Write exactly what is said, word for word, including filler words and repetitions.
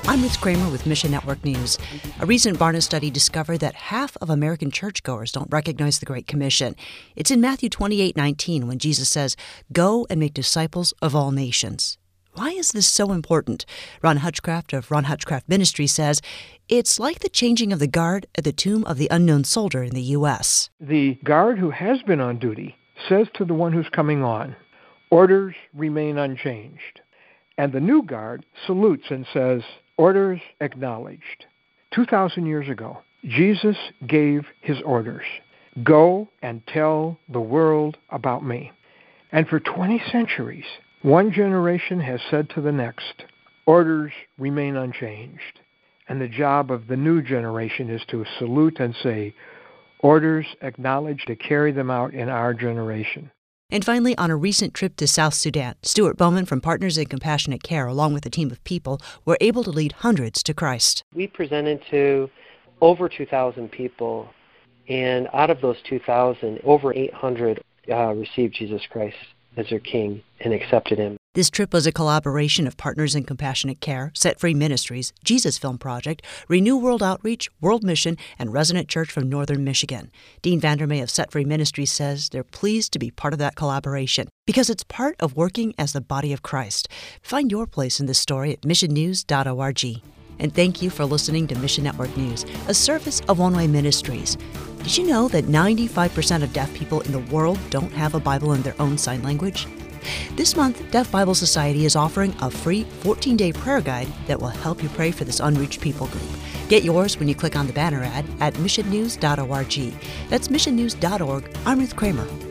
I'm Ruth Kramer with Mission Network News. A recent Barna study discovered that half of American churchgoers don't recognize the Great Commission. It's in Matthew twenty-eight nineteen when Jesus says, "Go and make disciples of all nations." Why is this so important? Ron Hutchcraft of Ron Hutchcraft Ministries says, it's like the changing of the guard at the tomb of the unknown soldier in the U S The guard who has been on duty says to the one who's coming on, "Orders remain unchanged." And the new guard salutes and says, "Orders acknowledged." Two thousand years ago, Jesus gave his orders. Go and tell the world about me. And for twenty centuries, one generation has said to the next, orders remain unchanged. And the job of the new generation is to salute and say, orders acknowledged, to carry them out in our generation. And finally, on a recent trip to South Sudan, Stuart Bowman from Partners in Compassionate Care, along with a team of people, were able to lead hundreds to Christ. We presented to over two thousand people, and out of those two thousand, over eight hundred uh, received Jesus Christ as their King and accepted him. This trip was a collaboration of Partners in Compassionate Care, Set Free Ministries, Jesus Film Project, Renew World Outreach, World Mission, and Resonant Church from Northern Michigan. Dean Vandermeer of Set Free Ministries says they're pleased to be part of that collaboration because it's part of working as the body of Christ. Find your place in this story at mission news dot org. And thank you for listening to Mission Network News, a service of One Way Ministries. Did you know that ninety-five percent of deaf people in the world don't have a Bible in their own sign language? This month, Deaf Bible Society is offering a free fourteen-day prayer guide that will help you pray for this unreached people group. Get yours when you click on the banner ad at mission news dot org. That's mission news dot org. I'm Ruth Kramer.